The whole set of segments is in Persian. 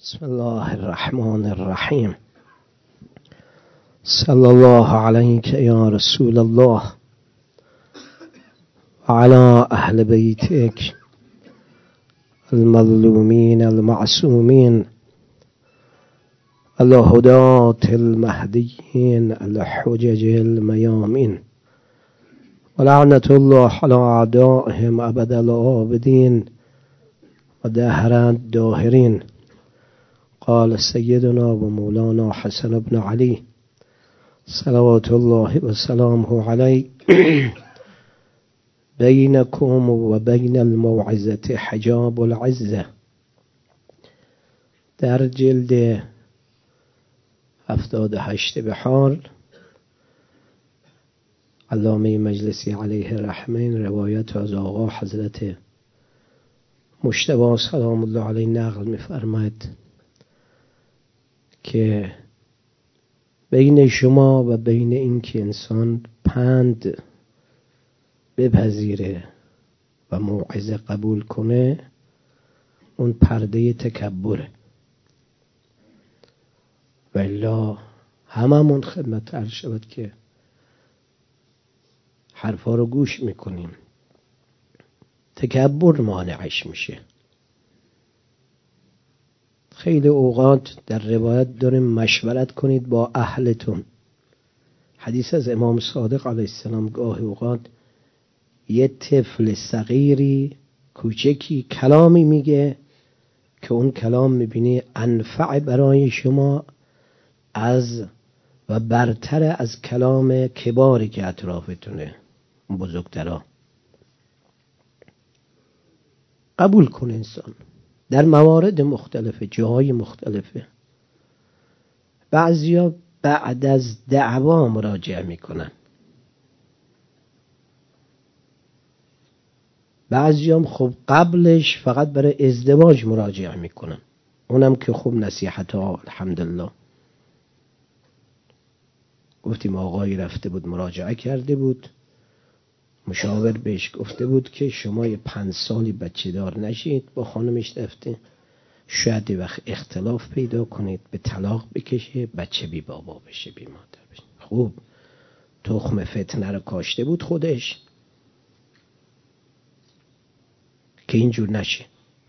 بسم الله الرحمن الرحیم. صلی الله علیک یا رسول الله و علی اهل بیتک المظلومین المعصومین الهداة المهدیین الحجج المیامین و لعنة الله علی اعدائهم ابد الآبدین و دهر الداهرین. قال سيدنا ومولانا حسن بن علي صلوات الله وسلامه عليه بينكم وبين الموعظة حجاب العزة. در جلد 78 بحار علامه مجلسی علیه رحمه روایت از آقا حضرت مجتبی سلام الله علیه نقل می‌فرماید که بین شما و بین این که انسان پند بپذیره و موعظه قبول کنه اون پرده تکبره. و الا هممون خدمت عرض شود که حرفا رو گوش میکنیم، تکبر مانعش میشه. خیلی اوقات در روایت داریم مشورت کنید با اهلتون. حدیث از امام صادق علیه السلام گاهی اوقات یه طفل صغیری کوچکی کلامی میگه که اون کلام میبینی انفع برای شما از و برتر از کلام کباری که اطرافتونه، بزرگترها. قبول کن انسان در موارد مختلفه، جاهای مختلفه. بعضیا بعد از دعوا مراجعه میکنن، بعضیا خب قبلش فقط برای ازدواج مراجعه میکنن، اونم که خوب نصیحت ها الحمدلله. گفتیم آقایی رفته بود مراجعه کرده بود، مشاور بهش گفته بود که شما 5 سالی بچه دار نشید، با خانمش رفته، شاید وقت اختلاف پیدا کنید به طلاق بکشه، بچه بی بابا بشه، بی مادر بشه. خوب تخم فتنه رو کاشته بود خودش که اینجور نشه.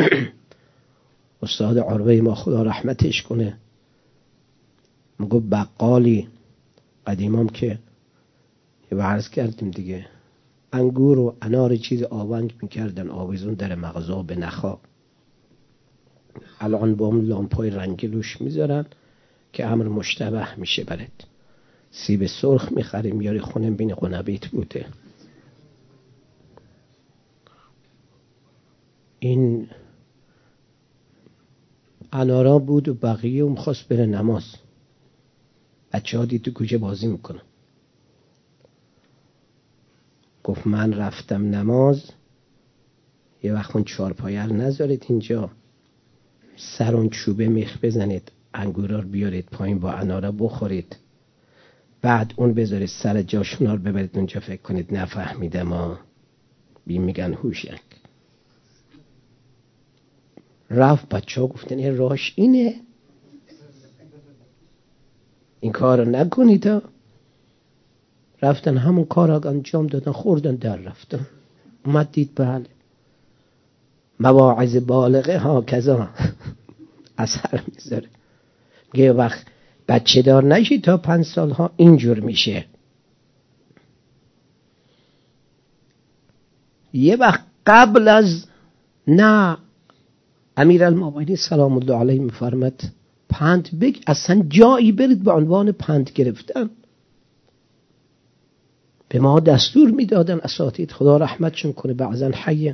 استاد عروه ما خدا رحمتش کنه میگو بقالی قدیمام که یه عرض کردیم دیگه، انگور و انار چیز آونگ میکردن آویزون در مغازه به نخا. الان با اون لامپای رنگی روش میذارن که امر مشتبه میشه برد. سیب سرخ میخریم یاری خونم بین قنبیت بوده. این انارا بود و بقیه اون خواست بره نماز. بچه ها دید تو کوچه بازی میکنن. گفت من رفتم نماز، یه وقت اون 4 پایه رو نذارید اینجا، سر اون چوبه میخ بزنید، انگورا رو بیارید پایین با انارا بخورید، بعد اون بذارید سر جاشونا رو ببرید اونجا، فکر کنید نفهمیدم ها، بیم میگن هوشنگ. رفت بچه ها گفتن این راش اینه، این کار رو نکنید ها. رفتن همون کار رو انجام دادن، خوردن در رفتن. اومد دید بله مواعظ بالغه ها کذا اثر میذاره. یه وقت بچه دار نشی تا 5 سال ها اینجور میشه. یه وقت قبل از نه امیرالمومنین سلام الله علیه میفرماد پند بگ اصلا جایی برید به عنوان پند گرفتن. به ما دستور میدادن اساتید خدا رحمتشون کنه بعضن حیین،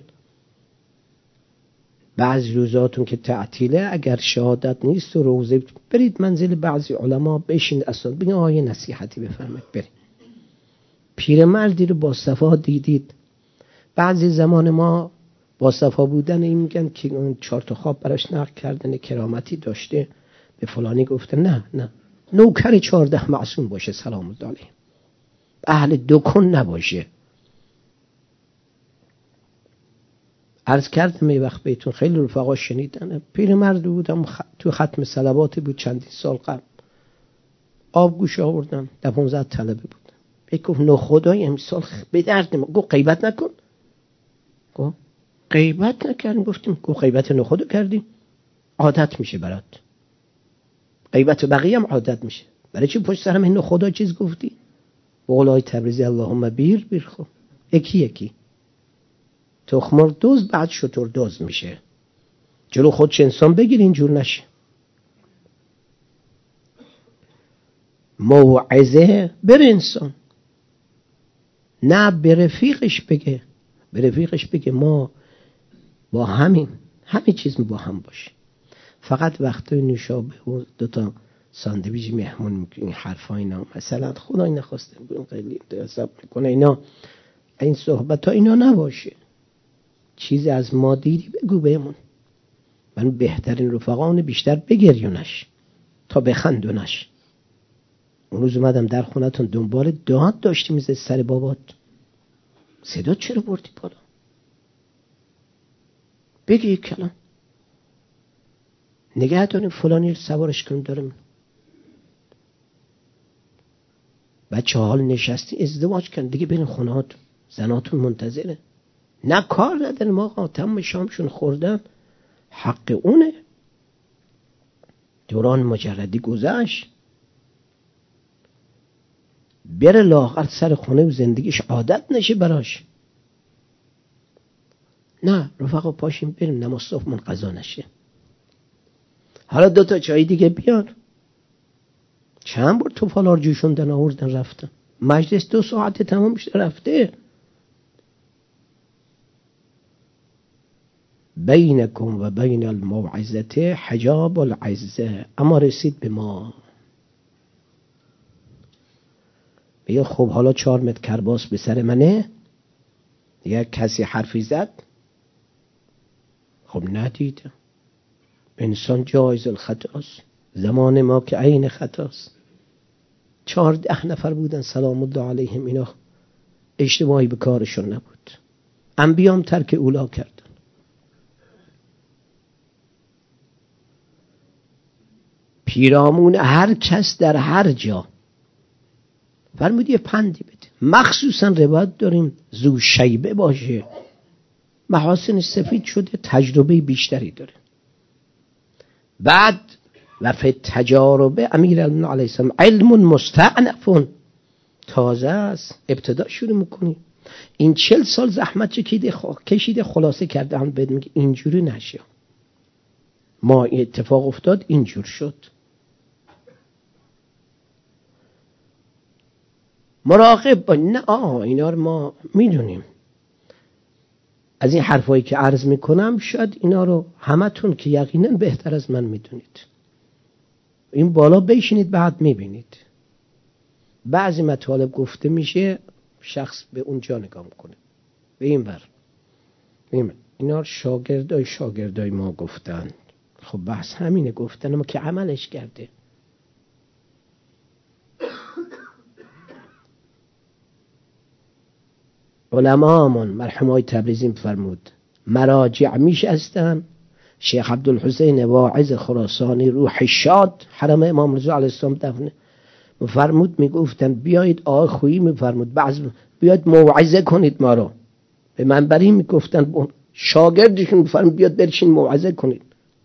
بعضی روزاتون که تعطیله اگر شهادت نیست و روزه برید منزل بعضی علما بشین اساتید بگن آیه نصیحتی بفرمایید برید. پیرمردی رو با صفا دیدید، بعضی زمان ما با صفا بودن این میگن که اون 4 تا خواب براش نقل کردن کرامتی داشته، به فلانی گفته نه نوکر 14 معصوم باشه سلام الله علیه، اهل دکن نباشه. عرض کردم یه وقت بهتون، خیلی رفقا شنیدن، پیرمرد بودم تو ختم صلواتی بود چندین سال قبل، آبگوش آوردم 15 طلبه بود، یک گفت نخدای امسال به درد ما. گفت غیبت نکن. گفت غیبت نکردیم. گفتیم گفت غیبت نخودو کردیم، عادت میشه برات، غیبت بقیه هم عادت میشه، برای چی پشت سرم این نخدا چیز گفتی؟ بقولای تبریزی اللهم بیر خب یکی تخمر دوز بعد شطور دوز میشه، جلو خودش انسان بگیر اینجور نشه. موعظه بر انسان، نه به رفیقش بگه ما با همه چیز با هم باشه. فقط وقتی نوشابه و 2 ساندویچ مهمون میکنی حرفا اینا، مثلا خدای نخواسته خیلی حساب میکنه اینا، این صحبت ها اینا نباشه. چیزی از ما دیدی بگو بهمون. من بهترین رفقان بیشتر بگریونش تا بخندونش. اون روز اومدم در خونتون دنبال داد داشتی میزد سر بابات، صدا چرا بردی بالا؟ بگی یک کلام، نگه داریم فلانی رو سوارش کنیم داریم. بچه حال نشستی ازدواج کن دیگه، برین خونهاتون، زناتون منتظره. نه کار نداریم آقا، تمام شامشون خوردن، حق اونه. دوران مجردی گذشت، بره لاغر سر خونه و زندگیش عادت نشه براش. نه رفقا پاشیم بریم نماز صبحمون قضا نشه. حالا 2 چای دیگه بیار. چند بار توفالار جوشوندن آوردن رفتن، مجلس 2 ساعت تمام شده رفته. بینکم و بین الموعظه حجاب العزه، اما رسید به ما. بگه خب حالا 4 متر کرباس به سر منه، یک کسی حرفی زد، خب ندیدم. انسان جایز الخطاست، زمان ما که عین خطاست. 14 نفر بودن سلام الله علیهم، اینا اشتباهی به کارشون نبود، انبیام ترک اولا کردن. پیرامون هر کس در هر جا فرمود یه پندی بده، مخصوصا روایت داریم ذو شیبه باشه، محاسن سفید شده، تجربه بیشتری داره. بعد و فی تجاربه امیرالمومنین علیه السلام علم مستعنف، تازه است، ابتدا شروع میکنی. این 40 سال زحمت کشیده خلاصه کرده هم بهت میگه اینجوری نشه، ما اتفاق افتاد اینجور شد. مراقب با نه اینا رو ما میدونیم. از این حرفایی که عرض میکنم شاید اینا رو همتون که یقینا بهتر از من میدونید. این بالا بشینید بعد میبینید بعضی مطالب گفته میشه، شخص به اونجا نگاه میکنه، به این ور. اینا رو شاگردای ما گفتن. خب بحث همینه، گفتن اما که عملش کرده. علمامون مرحوم تبریزی فرمود مراجع میشستن. شیخ عبدالحسین واعظ خراسانی روح شاد حرم امام رضا علیه السلام دفنه، فرمود میگفتن بیایید آقای خویی میفرمود بیاید موعظه کنید ما رو. به منبری میگفتن شاگردشون فرمود بیاد برشین موعظه کنید.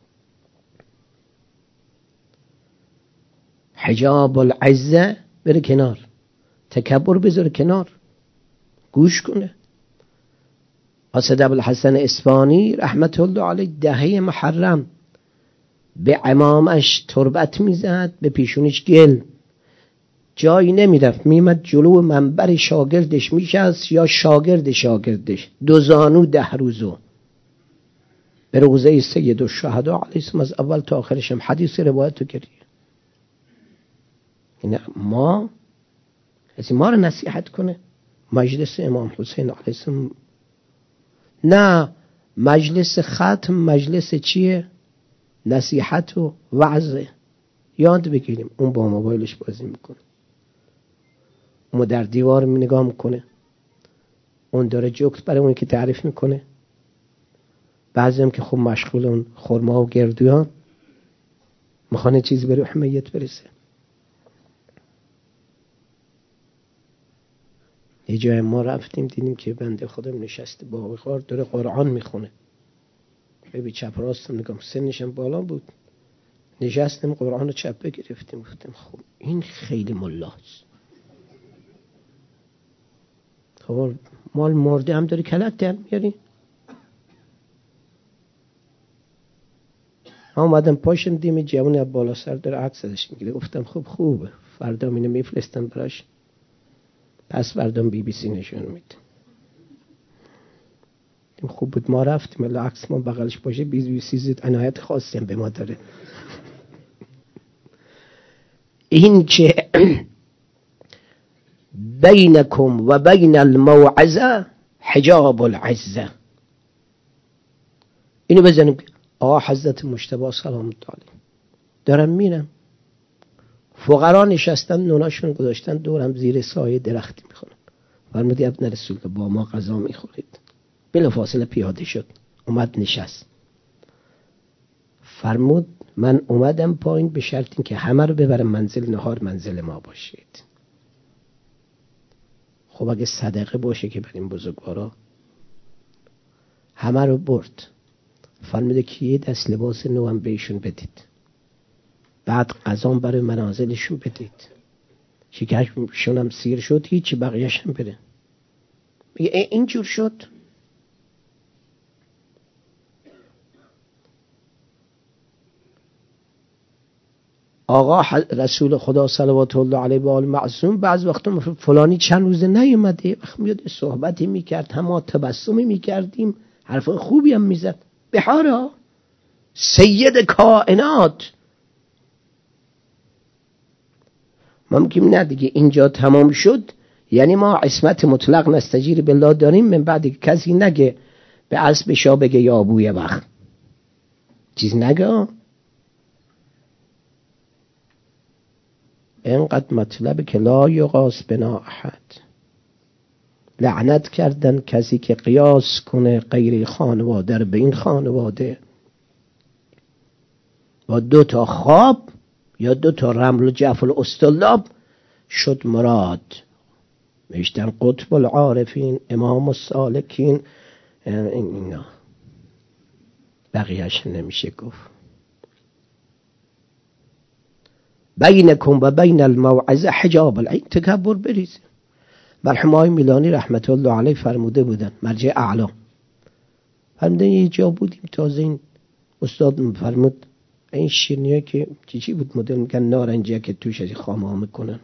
حجاب العزه بره کنار، تکبر بذاره کنار، گوش کنه. اسد ابوالحسن اصفهانی رحمت الله علیه دهه محرم به عمامش تربت میزد، به پیشونیش گل، جایی نمیرفت، میمد جلو منبر شاگردش میشست یا شاگردش 2 زانو 10 روزو به روزه سید الشهدا علیه السلام از اول تا آخرش هم حدیث روایتو کردی. این ما رو نصیحت کنه. مجلس امام حسین علیه السلام نه، مجلس ختم مجلس چیه؟ نصیحت و وعظه. یاد بگیریم. اون با موبایلش بازی میکنه، اون در دیوار نگاه میکنه، اون داره جوک برای اون که تعریف میکنه، بعضی هم که خب مشغول اون خرما و گردویان میخوان چیزی به روح میت برسه. یه جای ما رفتیم دیدیم که بنده خودم نشسته با بخار داره قرآن میخونه. ببین چپ راستم نگم، سنشم بالا بود، نشستم قرآن رو چپه گرفتیم. گفتم خب این خیلی ملاست. خب مال مرده هم داری کلک در میاری. اومدم پاشم دیمی جوانی از بالا سر داره عکس ازش میگیره. گفتم خب خوبه، فردا اینو میفرستم براش، پس فردام BBC نشون میده. خوب بود ما رفتیم، الا عکس ما بغلش باشه BBC زید عنایت خاصی هم به ما داره. این که بینکم و بین الموعظه حجاب العزه، اینو بزنیم. حضرت مجتبی سلام الله علیه دارم میرم، فقرا نشستن نوناشون گذاشتن دورم زیر سایه درختی میخونن. فرمودی ابن رسول با ما غذا میخورید. بلافاصله پیاده شد اومد نشست. فرمود من اومدم پایین به شرط این که همه رو ببرم منزل نهار منزل ما باشید. خب اگه صدقه باشه که بریم بزرگوارا، همه رو برد. فرموده که یه دست لباس نو هم بهشون بدید، بعد غذا برای منازلشون بدید، شکرشون هم سیر شد هیچی بقیه‌ش هم بره. اینجور شد. آقا رسول خدا صلوات الله علیه و آله معصوم بعض وقتا فلانی چند روزه نیومده، وقت میاد صحبتی میکرد، هم تبسمی میکردیم، حرف خوبی هم میزد. بهارا سید کائنات. ممکن نه دیگه اینجا تمام شد، یعنی ما عصمت مطلق نستجیر بالله داریم، من بعد کسی نگه به اسب شا بگه یا ابوی وقت چیز نگه. اینقدر مطلبه که لا یقاس بنا احد. لعنت کردن کسی که قیاس کنه غیر خانواده به این خانواده با 2 تا خواب یا 2 تا رمل و جفل استلاب شد مراد. میشتن قطب العارفین، امام السالکین، اینا بقیهش نمیشه گفت. بینکم و بین الموعظه حجاب العین، تکبر بریز. مرحوم آقای میلانی رحمت الله علیه فرموده بودن، مرجع اعلی فرمودن، یه جا بودیم تازه این استاد فرمود این شیرینیه که چی بود مدل میگن نارنجیه که توش از خامه ها میکنن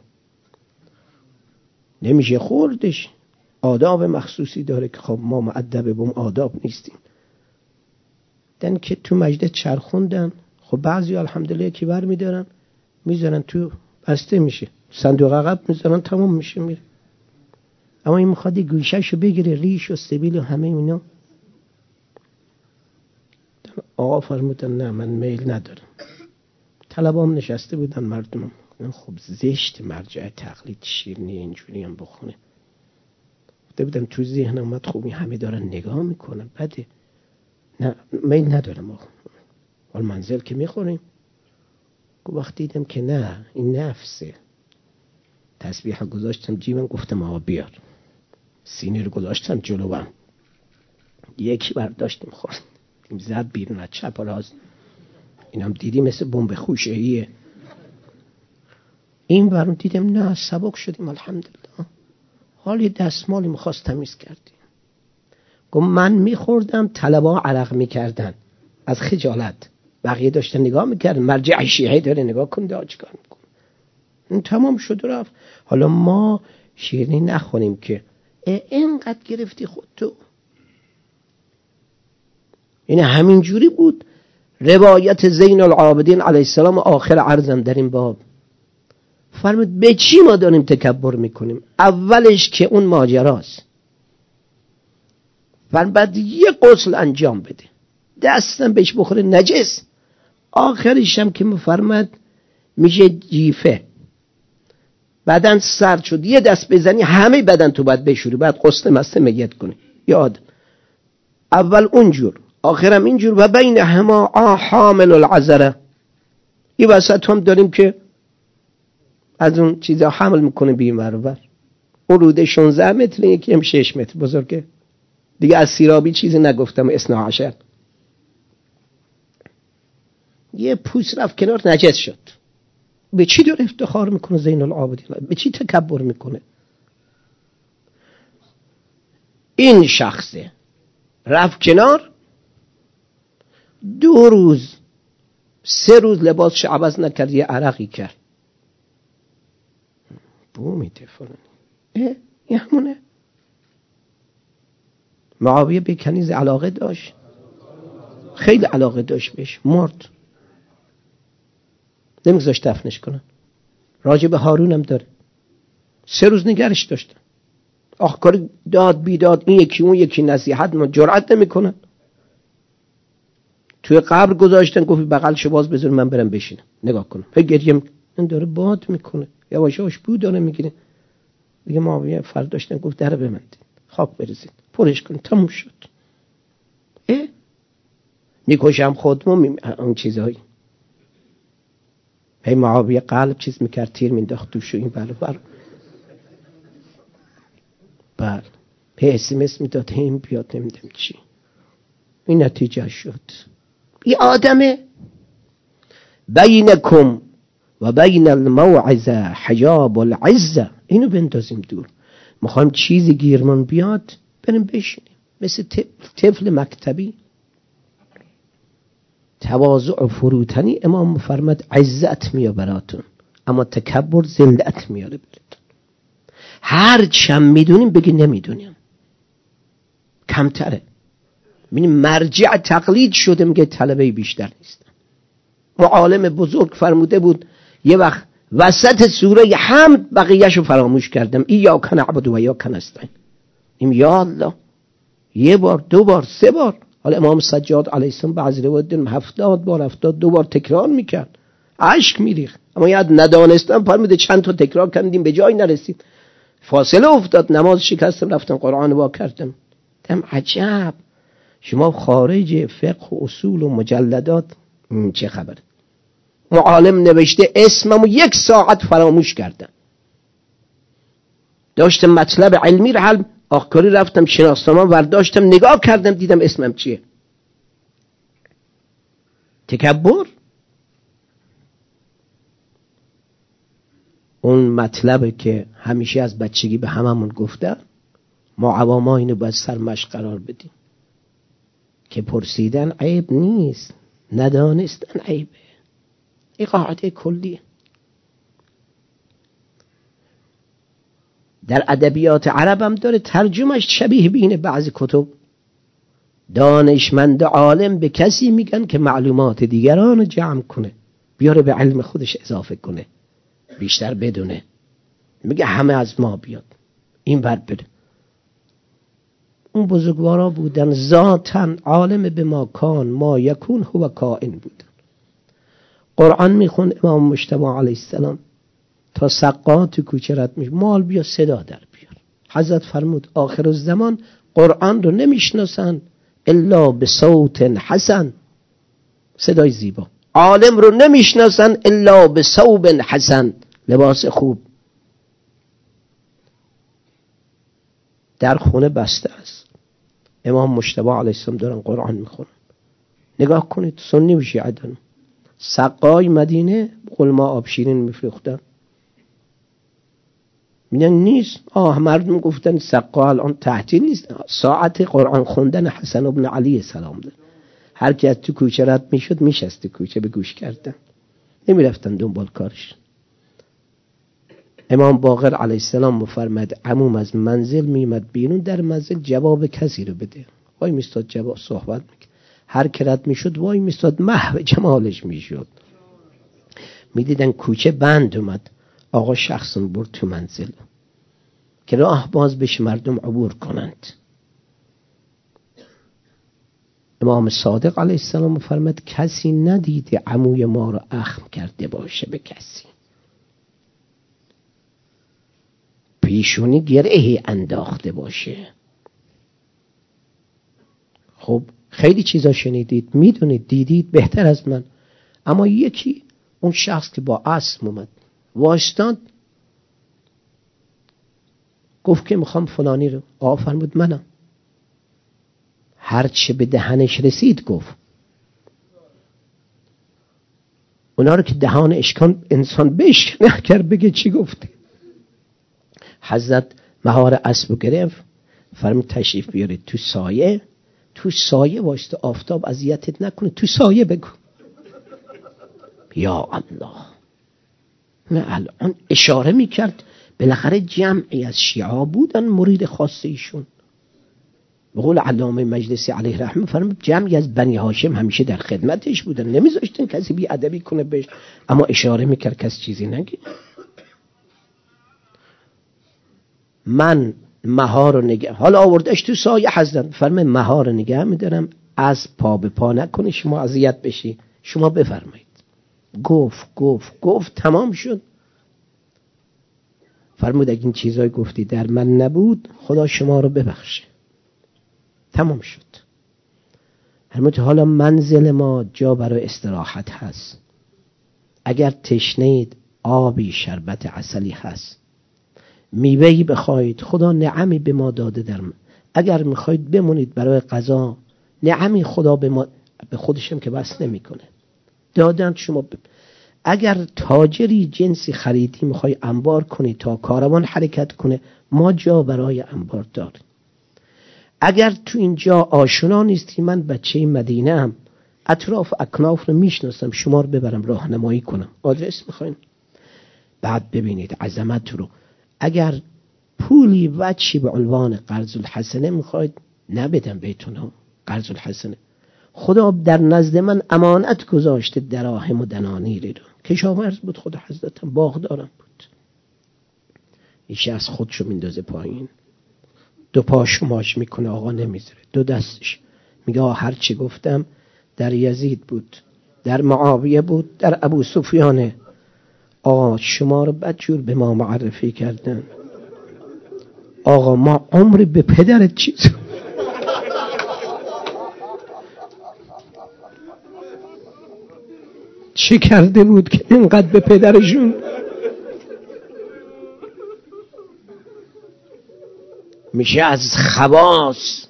نمیشه خوردش، آداب مخصوصی داره که خب ما مؤدب به اون آداب نیستیم. دن که تو مجده چرخوندن، خب بعضی الحمدلله که بر میدارن میذارن تو بسته میشه، صندوق عقب میذارن تمام میشه میره. اما این میخواد گوشهشو بگیره، ریش و سبیل و همه اینا. آقا فرمودن نه من میل ندارم. طلبام نشسته بودن مردم، خب زشت مرجع تقلید شیرینی اینجوری هم بخونه. گفته بودم تو ذهن اومد خوبی همه دارن نگاه میکنن بده، نه میل ندارم آقا، حال منزل که میخوریم. وقتی دیدم که نه این نفسه، تسبیح گذاشتم جیبم، گفتم آقا بیار. سینی رو گذاشتم جلوم، یکی برداشتیم خورد، زد بیرون از چپ و راست. اینم دیدی مثل بمب خوشه‌ایه. این برون دیدم نه سبک شدیم الحمدلله. حالی دستمالی میخواست تمیز کردیم. گفت من میخوردم طلبا عرق میکردن از خجالت، بقیه داشتن نگاه میکردن، مرجع شیعه داره نگاه کن دا چیکار میکنه. این تمام شد و رفت. حالا ما شیرینی نخونیم که اینقدر گرفتی خود تو. این همین جوری بود. روایت زین العابدین علیه السلام آخر عرضم در این باب فرمود به چی ما داریم تکبر میکنیم؟ اولش که اون ماجراست، بعد یه غسل انجام بده دستم بهش بخوره نجس، آخرش هم که مفرمد میشه جیفه، بدن سرد شد یه دست بزنی همه بدن تو باید بشوری، بعد غسل مست میت کنی. یاد اول اونجور، آخرم اینجور و بین هما حامل العذره، این وسط هم داریم که از اون چیزا حمل میکنه بیم برابر. اون روده 16 متر، یکی هم 6 متر بزرگه دیگه. از سیرابی چیزی نگفتم، 12. یه پوست رفت کنار نجس شد. به چی داره افتخار میکنه زین العابدین؟ به چی تکبر میکنه؟ این شخصه رفت کنار، 2 روز 3 روز لباسش عوض نکرد، یه عرقی کرد. بو میده فلانی. این همونه. معاویه به کنیز علاقه داشت، خیلی علاقه داشت بهش، مرد، نمیگذاشت دفنش کنن. راجع به هارون هم داره، 3 روز نگرش داشتن. آخر داد بیداد، این یکی اون یکی نصیحت، ما جرأت نمیکنن. توی قبر گذاشتن، گفت بغلشو باز بذار من برم بشینم نگاه کنم. فکر گریم این داره باد میکنه، یواش یواش بو داره میگیره. دیگه معاویه فرد داشتن، گفت در ببندید، خاک بریزید، پرش کن، تموم شد. میکشم خودمو، اون چیزایی. هی معاویه قلب چیز میکرد، تیر مینداخت توش، این بله هی اسمس میداد، این بیاد، نمیدونم چی. این نتیجه شد. این آدمه بینکم و بین الموعظه حجاب العزه، اینو بندازیم دور. میخوایم چیزی گیرمون بیاد بریم بشینیم مثل طفل مکتبی. تواضع و فروتنی امام فرمود عزت میاره براتون، اما تکبر ذلت میاره براتون. هر چم میدونیم بگی نمیدونیم، کمتره. ببین مرجع تقلید شده، میگه طلبه بیشتر نیستن. معالم بزرگ فرموده بود یه وقت وسط سوره حمد بقیه‌شو فراموش کردم، ایاک نعبد و ایاک نستعین. این یا الله 1 بار 2 بار 3 بار. حالا امام سجاد علیه السلام بعضی روایت داریم 70 بار 72 بار تکرار میکرد، اشک میریخت. اما یاد ندانستم فرموده چند تا تکرار کردیم به جای نرسید، فاصله افتاد، نماز شکستم، رفتم قرآن وا کردم. دم عجب، شما خارج فقه و اصول و مجلدات چه خبر؟ معالم نوشته اسممو 1 ساعت فراموش کردم، داشتم مطلب علمی رو حل، آخری رفتم شناسنامه ورداشتم نگاه کردم دیدم اسمم چیه. تکبر. اون مطلبه که همیشه از بچگی به هممون گفتن، ما عواما اینو باید سرمشق قرار بدیم که پرسیدن عیب نیست، ندانستن عیبه. این قاعده کلیه. در ادبیات عرب هم داره، ترجمهش شبیه بین بعضی کتب. دانشمند عالم به کسی میگن که معلومات دیگران رو جمع کنه، بیاره به علم خودش اضافه کنه، بیشتر بدونه. میگه همه از ما بیاد، این بر بده. اون بزرگوارا بودن ذاتن عالم به ما کان ما یکون هو کائن بودن. قرآن میخون امام مجتبی علیه السلام تا سقات کوچه رد میشه، مال بیا صدا در بیار. حضرت فرمود آخر الزمان قرآن رو نمیشناسن الا به صوت حسن، صدای زیبا. عالم رو نمیشناسن الا به ثوب حسن، لباس خوب. در خونه بسته است، امام مجتبی علیه السلام دارن قرآن میخونن. نگاه کنید سنی و شیعه دارن. سقای مدینه قل ما آب شیرین میفروختن، میگن نیست. مردم گفتن سقا الان تعطیل نیست، ساعت قرآن خوندن حسن ابن علی سلام ده. هر کی از تو کوچه رد میشد میشست کوچه به گوش کردن، نمیرفتن دنبال کارش. امام باقر علیه السلام مفرمد عموم از منزل میمد بیرون، در منزل جواب کسی رو بده، وای میستاد جواب صحبت میکرد. هر کی رد میشد وای میستاد، محو جمالش میشد. میدیدن کوچه بند اومد، آقا شخصون برد تو منزل که راه باز بشه مردم عبور کنند. امام صادق علیه السلام فرمود کسی ندیده عموی ما رو اخم کرده باشه به کسی، پیشونی گرهی انداخته باشه. خب خیلی چیزا شنیدید، میدونید، دیدید بهتر از من. اما یکی اون شخص که با اسب اومد واشتاد گفت که میخوام فلانی رو، آقا فرمود منم. هر چه به دهنش رسید گفت. اونا رو که دهان اشکان انسان بهش نکرد بگه چی گفته. حضرت مهار اسب گرفت، فرمود تشریف بیارید تو سایه. تو سایه واسه آفتاب اذیتت نکنه، تو سایه بگو. یا الله. نه الان اشاره میکرد بالاخره جمعی از شیعه بودن مرید خاص ایشون. به قول علامه مجلسی علیه رحمه فرمود جمعی از بنی هاشم همیشه در خدمتش بودن، نمیذاشتن کسی بی ادبی کنه بهش، اما اشاره میکرد کسی چیزی نگه. من مها رو نگه، حالا آوردش تو سایه حضرت فرمه مها رو نگه میدارم، از پا به پا نکنی شما اذیت بشی، شما بفرمایید. گفت تمام شد. فرمود اگه این چیزای گفتی در من نبود خدا شما رو ببخشه. تمام شد. فرمود حالا منزل ما جا برای استراحت هست، اگر تشنید آبی شربت عسلی هست، میوهی بخواید خدا نعمی به ما داده در من، اگر میخواید بمونید برای غذا نعمی خدا به ما، به خودشم که بس نمیکنه دادن شما اگر تاجری جنسی خریدی میخوای انبار کنی تا کاروان حرکت کنه، ما جا برای انبار داریم. اگر تو اینجا آشنا نیستی، من بچه مدینه ام، اطراف اکناف رو میشناسم، شما رو ببرم راهنمایی کنم، آدرس میخواین. بعد ببینید عظمت رو. اگر پولی وچی به عنوان قرض الحسنه میخواید نبدم بهتون ها، قرض الحسنه خدا در نزد من امانت گذاشته دراهم و دنانیری رو. کشاورز بود خدا حضرتم، باغدارم بود. ایشه از خودشو میندازه پایین، دو پاشو ماچ میکنه، آقا نمیذاره، دو دستش میگه هر چی گفتم در یزید بود، در معاویه بود، در ابو سفیانه. آقا شما رو بدجور به ما معرفی کردن، آقا ما عمری به پدرت چیز چه کرده بود که اینقدر به پدرشون میشه از خواص.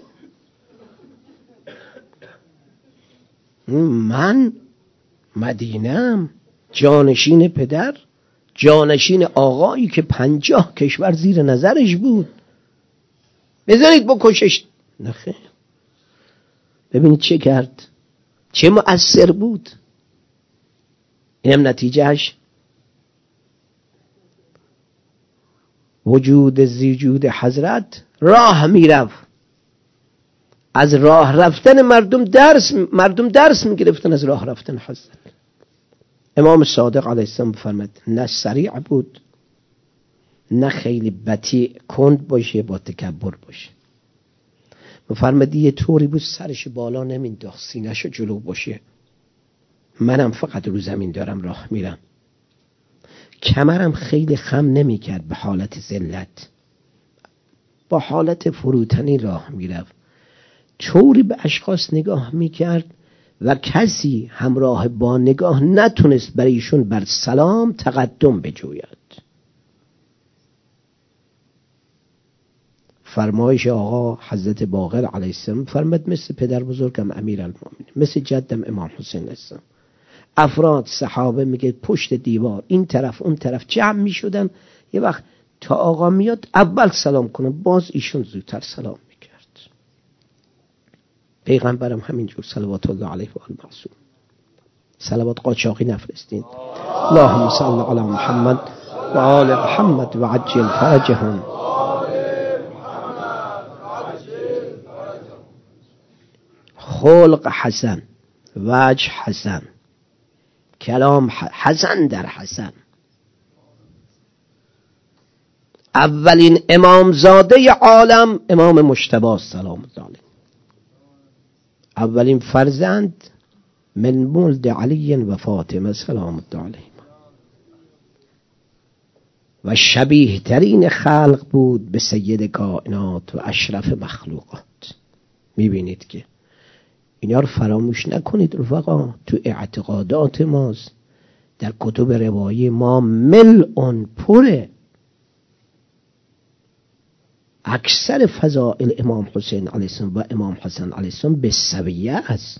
من مدینه‌ام، جانشین پدر، جانشین آقایی که 50 کشور زیر نظرش بود، بذارید بکشش. نخیر. ببینید چه کرد، چه مؤثر بود. اینم نتیجهش وجود زیجود حضرت راه میرفت. از راه رفتن مردم درس میگرفتن از راه رفتن حضرت. امام صادق علیه السلام فرمود نه سریع بود، نه خیلی بطیء کند باشه با تکبر باشه. فرمود یه طوری بود سرش بالا نمینداخت، سینه‌شو جلو باشه. منم فقط رو زمین دارم راه میرم. کمرم خیلی خم نمیکرد به حالت ذلت، با حالت فروتنی راه میرفت. طوری به اشخاص نگاه میکرد و کسی همراه با نگاه نتونست برایشون بر سلام تقدم بجوید. فرمایش آقا حضرت باقر علیه السلام فرمود مثل پدر بزرگم امیرالمومنین، مثل جدم امام حسین السلام، افراد صحابه میگه پشت دیوار این طرف اون طرف جمع میشدن، یه وقت تا آقا میاد اول سلام کنه، باز ایشون زودتر سلام میکرد. پیغمبرم همینجور صلوات الله علیه و آل معصوم. صلوات قاچاقی نفرستین. اللهم صل علی محمد و آل محمد و عجل فرجهم. خلق حسن، وجه حسن، کلام حسن در حسن. اولین امامزاده عالم امام مجتبی سلام الله علیه، اولین فرزند من مولد علی و فاطمه سلام الله علیه، و شبیه ترین خلق بود به سید کائنات و اشرف مخلوقات. میبینید که اینا رو فراموش نکنید رفقا. تو اعتقادات ماست، در کتب روایی ما ملء پره. اکثر فضائل امام حسین علیه السلام و امام حسن علیه السلام به سویه است،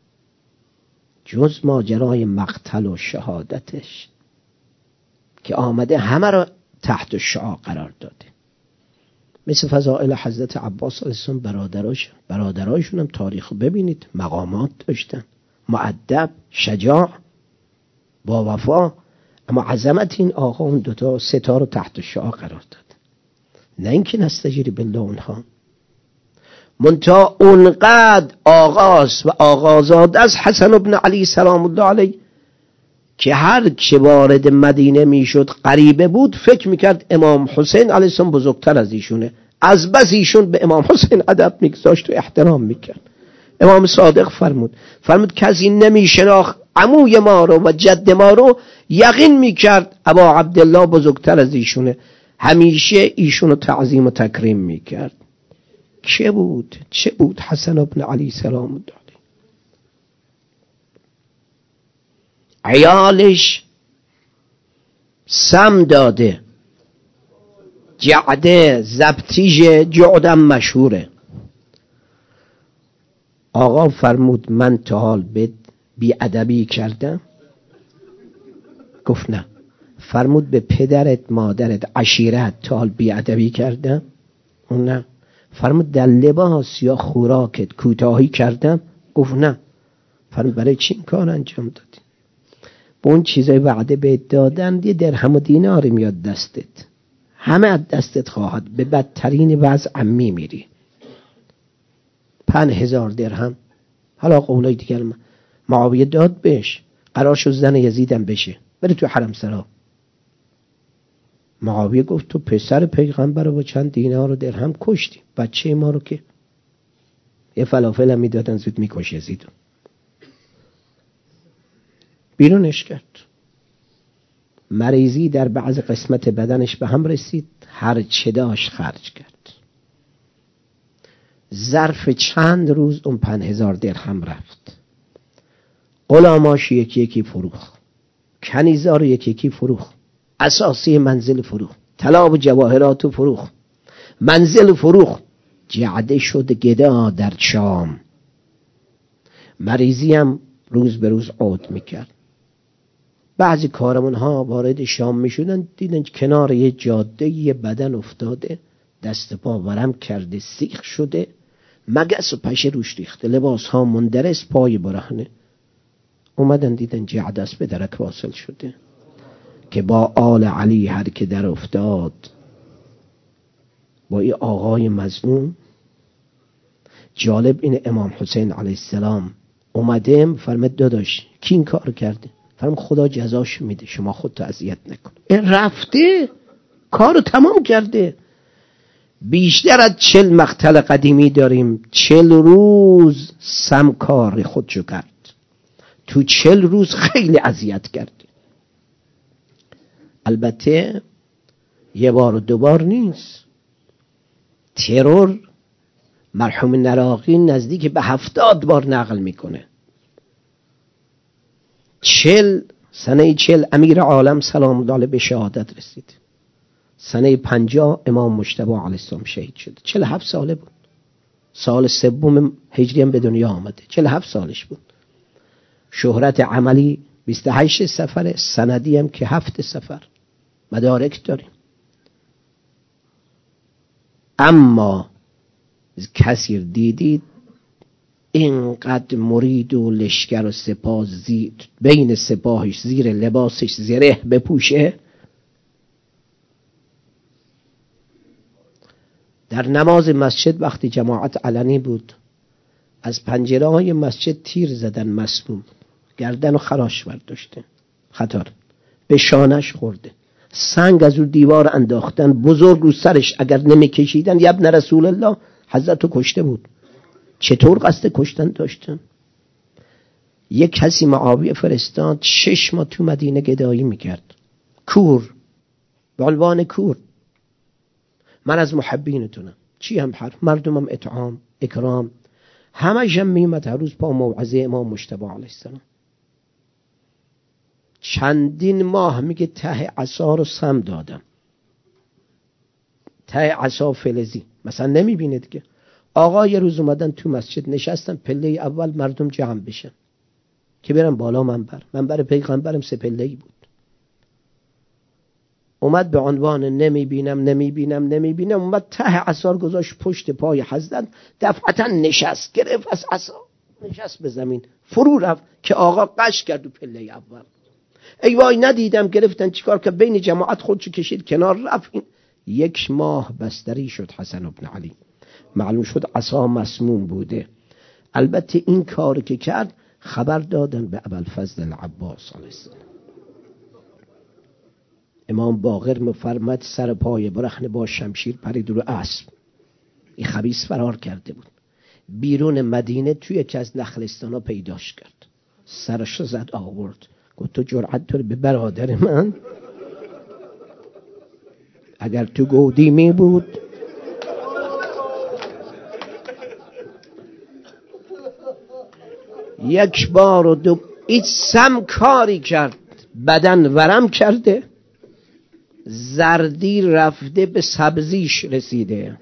جز ماجرای مقتل و شهادتش که آمده همه را تحت شعاع قرار داده. مثل فضائل حضرت عباس علیه السلام برادرایشون هم تاریخ ببینید، مقامات داشتن، مؤدب، شجاع، با وفا، اما عظمت این آقا اون دوتا ستا رو تحت شعاع قرار داد. نه اینکه نستجیری بالله اونها، منتها اونقدر آغاز و آغازاده از حسن ابن علی سلام الله علیه که هر که وارد مدینه میشد غریبه بود فکر میکرد امام حسین علیه السلام بزرگتر از ایشونه، از بس ایشون به امام حسین ادب میگذاشت و احترام میکرد. امام صادق فرمود کسی نمیشناخت عموی ما رو و جد ما رو، یقین میکرد ابا عبدالله بزرگتر از ایشونه، همیشه ایشونو تعظیم و تکریم میکرد. چه بود حسن ابن علی سلام الله علیه. عیالش سم داده، جعده زبطیج جعدم مشهوره. آقا فرمود من تا حال بی ادبی کردم؟ گفت نه. فرمود به پدرت مادرت عشیرت تا حال بی ادبی کردم؟ اون نه. فرمود در لباس یا خوراکت کوتاهی کردم؟ گفت نه. فرمود برای چی این کار انجام دادی؟ با اون چیزای وعده بهت دادن یه درهم و دیناری میاد دستت، همه از دستت خواهد، به بدترین وضع میمیری. 5000 درهم. حالا قولای دیگر معاویه داد بهش، قرار شد زن یزیدم بشه، بره تو حرم سرا. معاویه گفت تو پسر پیغمبر رو با چند دینار و درهم کشتی، بچه ما رو که یه فلافل هم میدادن زود میکش یزیدو. بیرونش کرد. مریضی در بعض قسمت بدنش به هم رسید، هر چه داشت خرج کرد. ظرف چند روز اون 5000 درهم رفت. غلاماش یکی فروخت، کنیزار یکی فروخت، اساسی منزل فروخت، طلا و جواهرات فروخت، منزل فروخت، جعده شد گدا در شام. مریضی هم روز به روز عود میکرد. بعضی کارمون ها وارد شام میشدن، دیدن کنار یه جاده یه بدن افتاده، دست پا ورم کرده، سیخ شده، مگس و پشه روش ریخته، لباس ها مندرس، پای برهنه. اومدن دیدن جعده است به درک واصل شده که با آل علی هر که در افتاد، با این آقای مظلوم. جالب این امام حسین علیه السلام اومده فرمود داداش کی این کار کرده؟ فرمود خدا جزاش میده، شما خودتو اذیت نکن. این رفته کارو تمام کرده. بیشتر از 40 مقتل قدیمی داریم. 40 روز سمکار خودشو کرد، تو 40 روز خیلی اذیت کرد. البته یه بار و دوبار نیست. ترور مرحوم نراقی نزدیک به 70 بار نقل میکنه. 40 امیر عالم سلام الله علیه به شهادت رسید. سنه 50 امام مجتبی علیه السلام شهید شد. 47 ساله بود. سال 3 هجری هم به دنیا آمده. 47 سالش بود. شهرت عملی 28 سفر، سندی هم که 7 سفر. مدارک داریم. اما کسی دیدید اینقدر مرید و لشکر و سپاه بین سپاهش زیر لباسش زره بپوشه؟ در نماز مسجد وقتی جماعت علنی بود، از پنجره های مسجد تیر زدن مسموم، گردن و خراش برداشته، خطر به شانش خورده، سنگ از اون دیوار انداختن، بزرگ رو سرش اگر نمی کشیدن یا ابن رسول الله حضرت رو کشته بود. چطور قصد کشتن داشتن؟ یک کسی معاویه فرستاد 6 ماه تو مدینه گدایی میکرد، کور، به عنوان کور، من از محبینتونم، چی هم حرف، مردمم اطعام اکرام، همش هم میومد هر روز پا موعظه امام مجتبی علیه السلام. چندین ماه میگه ته عصا رو سم دادم، ته عصا فلزی، مثلا نمیبینه دیگه. آقا یه روز اومدن تو مسجد نشستن، پله اول مردم جمع بشن که برن بالا منبر پیغمبرم 3 پله‌ای بود. اومد به عنوان نمیبینم اومد ته عصا گذاشت پشت پای حضرت، دفعتا نشست، گرفت از عصا نشست به زمین، فرو رفت که آقا قش کرد تو پله اول. ای وای ندیدم، گرفتن چیکار که بین جماعت خودشو کشید کنار رفت. 1 ماه بستری شد حسن ابن علی، معلوم شد عصا مسموم بوده. البته این کار که کرد خبر دادن به ابوالفضل العباس علیه السلام. امام باقر مفرمد سر پای برهنه با شمشیر پرید رو اسب. این خبیث فرار کرده بود، بیرون مدینه توی یکی از نخلستانا پیداش کرد، سرش زد آورد، گفت تو جرأت داری به برادر من؟ اگر تو گودی می بود یک بار و دو ایت سم کاری کرد، بدن ورم کرده، زردی رفته به سبزیش رسیده.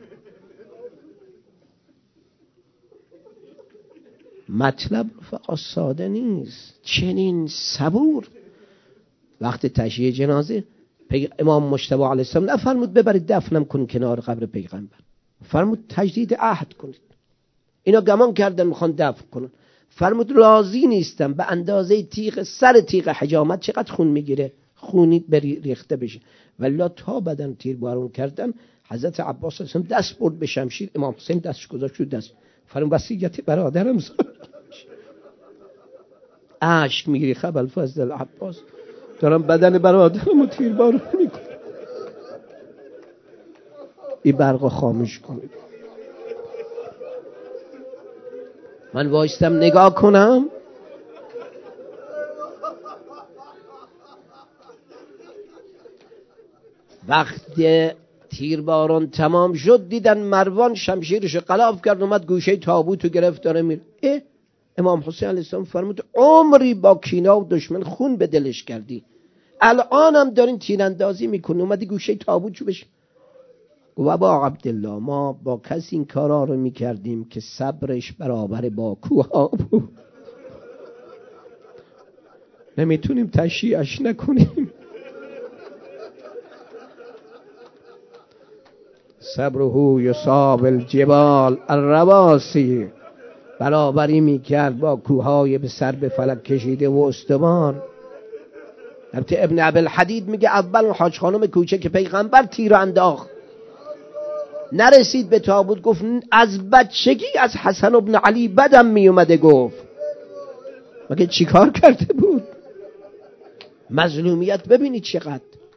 مطلب فقط ساده نیست، چنین صبور. وقت تشییع جنازه امام مجتبی علیه السلام نفرمود ببرید دفنم کن کنار قبر پیغمبر، فرمود تجدید عهد کنید. اینا گمان کردن میخوان دفن کنن، فرمود راضی نیستم به اندازه تیغ، سر تیغ حجامت چقدر خون میگیره، خونی ریخته بشه، ولی تا بدن تیر بارون کردن. حضرت عباس اسم دست برد به شمشیر، امام حسین دستش گذاشت رو دست، فرمود وصیت برادرم اشک میگیری خبل فضل العباس، دارم بدن برادرم تیر بارون میکنم. این برقو خاموش کنید. من وایستم نگاه کنم، وقتی تیرباران تمام شد دیدن مروان شمشیرش قلاف کرد، اومد گوشه تابوتو گرفت داره میره. امام حسین علیه السلام فرمود عمری با کینا و دشمن خون به دلش کردی، الانم دارین تیراندازی میکنی، اومدی گوشه تابوتو بشه. و با عبدالله ما با کسی این کارا رو میکردیم که صبرش برابر با کوها بود، نمیتونیم تشییعش نکنیم. صبره یصاب الجبال الرواسی، برابری میکرد با کوههای به سر به فلک کشیده و استوار. البته ابن ابوالحدید میگه اول حاج خانم کوچه که پیغمبر تیر انداخت نرسید به تابوت، گفت از بچگی از حسن ابن علی بدم میومده. گفت مگه چی کار کرده بود؟ مظلومیت ببینید چقدر.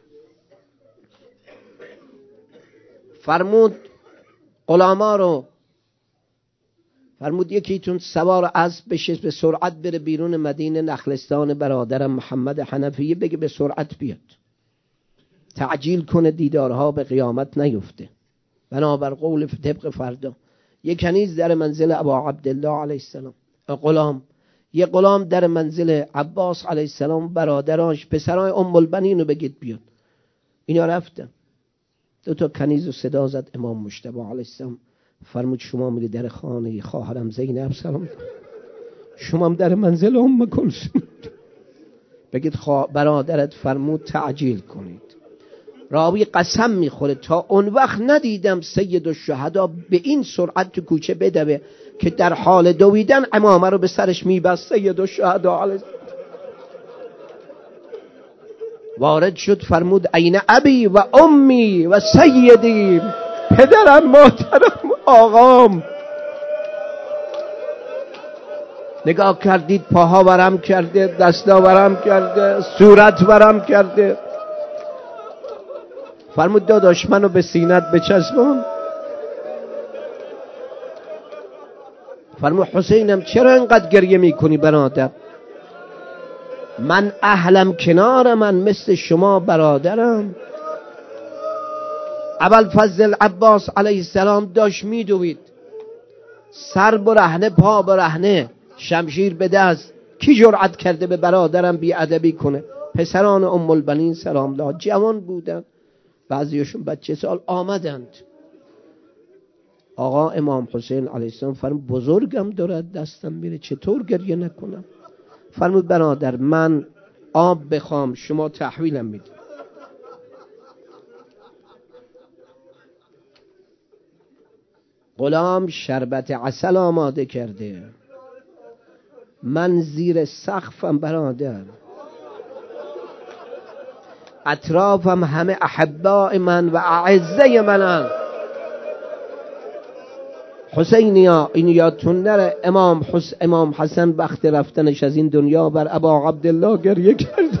فرمود غلاما رو، فرمود یکیتون سوار اسب بشه به سرعت بره بیرون مدینه، نخلستان برادرم محمد حنفیه، بگه به سرعت بیاد، تعجیل کنه دیدارها به قیامت نیفته. بنابر قول طبق فردا یک کنیز در منزل ابا عبدالله علیه السلام، یه غلام در منزل عباس علیه السلام، برادرانش پسرای ام البنین رو بگید بیاد. اینا رفتن، 2 کنیز رو صدا زد امام مجتبی علیه السلام، فرمود شما میری در خانه خواهرم زینب سلام، شما هم در منزل ام کلثوم بگید برادرت فرمود تعجیل کنید. راوی قسم میخوره تا اون وقت ندیدم سید الشهدا به این سرعت تو کوچه بدوه که در حال دویدن عمامه رو به سرش میبست. سید الشهدا علیه وارد شد، فرمود این ابی و امی و سیدی، پدرم، محترم، آقام. نگاه کردید پاها ورم کرده، دستا ورم کرده، صورت ورم کرده. فرمود داداش منو به سینت بچسبون. فرمود حسینم چرا اینقدر گریه میکنی برادر؟ من اهلم کنار من، مثل شما برادرم. ابوالفضل عباس علیه السلام داشت میدوید، سر برهنه پا برهنه شمشیر به دست، کی جرأت کرده به برادرم بیادبی کنه؟ پسران ام البنین سلام الله جوان بودن، بعضیشون بچه سال آمدند. آقا امام حسین علیه السلام فرمود بزرگم دارد دستم میره، چطور گریه نکنم؟ فرمود برادر من آب بخوام شما تحویلم میدید. غلام شربت عسل آماده کرده، من زیر سقفم برادر، اطرافم همه احباء من و اعزه منن. حسینیا این یادتون نره امام حسن وقت رفتنش از این دنیا بر ابا عبدالله گریه کرد.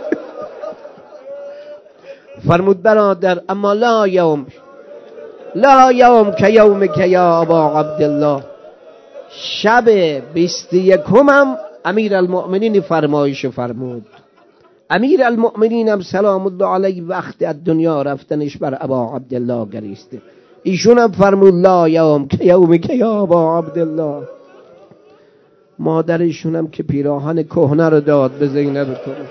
فرمود برادر اما لا یوم که یوم که یا ابا عبدالله، شب 21 امیر المؤمنین فرمایش فرمود. امیر المؤمنین هم سلام الله علیه وقت از دنیا رفتنش بر ابا عبدالله گریسته، ایشون هم فرمود لا یوم که یا ابا عبدالله. مادرشون هم که پیراهن کهنه رو داد به زینب کنه.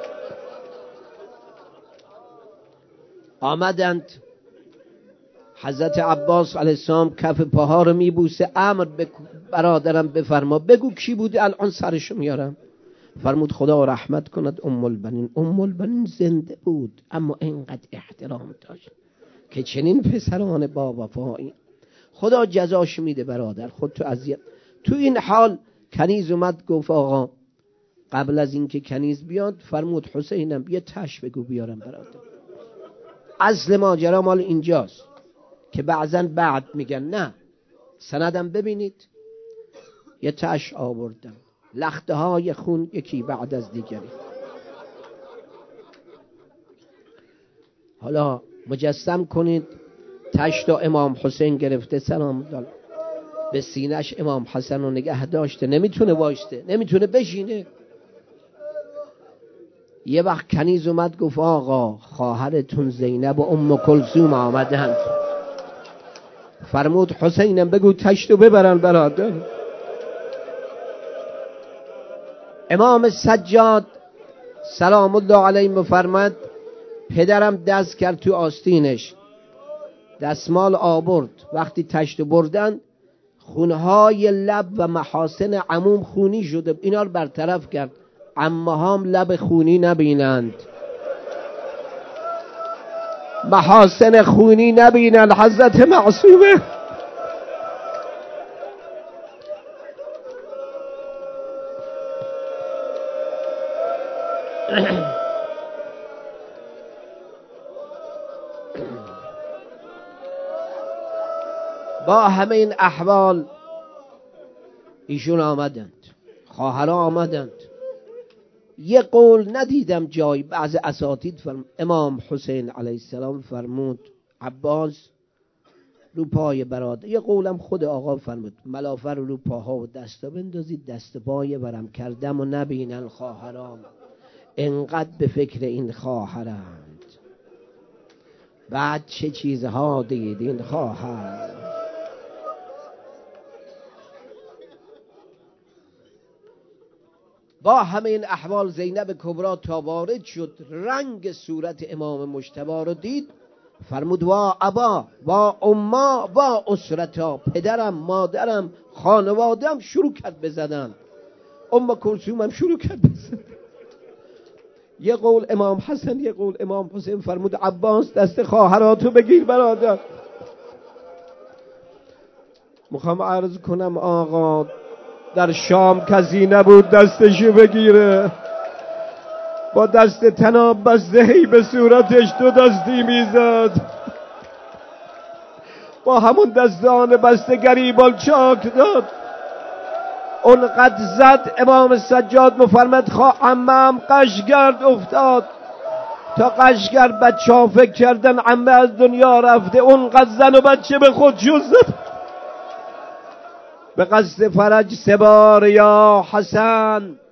آمدند حضرت عباس علیه السلام کف پاها رو میبوسه، امر برادرم بفرما بگو کی بوده الان سرشو میارم. فرمود خدا رحمت کند ام البنین زنده بود اما اینقدر احترام داشت که چنین پسران با وفایی خدا جزاش میده. برادر خود تو اذیت. تو این حال کنیز اومد گفت آقا قبل از اینکه کنیز بیاد فرمود حسینم یه تش بگو بیارم برادر. اصل ماجرا مال اینجاست که بعضن بعد میگن نه، سندم ببینید. یه تش آوردم، لخته های خون یکی بعد از دیگری. حالا مجسم کنید تشت امام حسین گرفته سلام الله به سینش، امام حسن رو نگه داشته، نمیتونه وایسته، نمیتونه بشینه. یه وقت کنیز اومد گفت آقا خواهرتون زینب و ام کلثوم آمدند. فرمود حسینم بگو تشتو ببرن برادر. امام سجاد سلام الله علیه مفرمد پدرم دست کرد تو آستینش، دستمال آورد، وقتی تشت بردن خونهای لب و محاسن عموم خونی شده، اینا رو برطرف کرد عمهام لب خونی نبینند، محاسن خونی نبینند. حضرت معصومه با همه این احوال ایشون آمدند، خواهرها آمدند. یه قول ندیدم جای بعض اساتید فرمود امام حسین علیه السلام فرمود عباس رو پای برادر، یه قولم خود آقا فرمود ملافه رو پاها و دستا بندازید دست پای برم کردم و نبینن خواهرام، انقدر به فکر این خواهرند، بعد چه چیزها دید این خواهر. با همه این احوال زینب کبرا تا وارد شد رنگ صورت امام مجتبی رو دید، فرمود وا ابا وا اما وا اسرتا، پدرم مادرم خانوادم شروع کرد بزدن، ام کلثوم هم شروع کرد بزدن. یه قول امام حسن یه قول امام حسین. فرمود عباس دست خواهراتو بگیر برادر. میخوام عرض کنم آقا در شام کسی نبود دستشو بگیره، با دست تناب بسته به صورتش دو دستی میزد، با همون دستان بسته گریبان چاک داد، اونقدر زد امام سجاد مفرمد عمم قشگرد افتاد، تا قشگرد بچه ها فکر کردن عمه از دنیا رفته، اونقدر زن و بچه به خودشون زد. به قصد فرج 3 بار یا حسن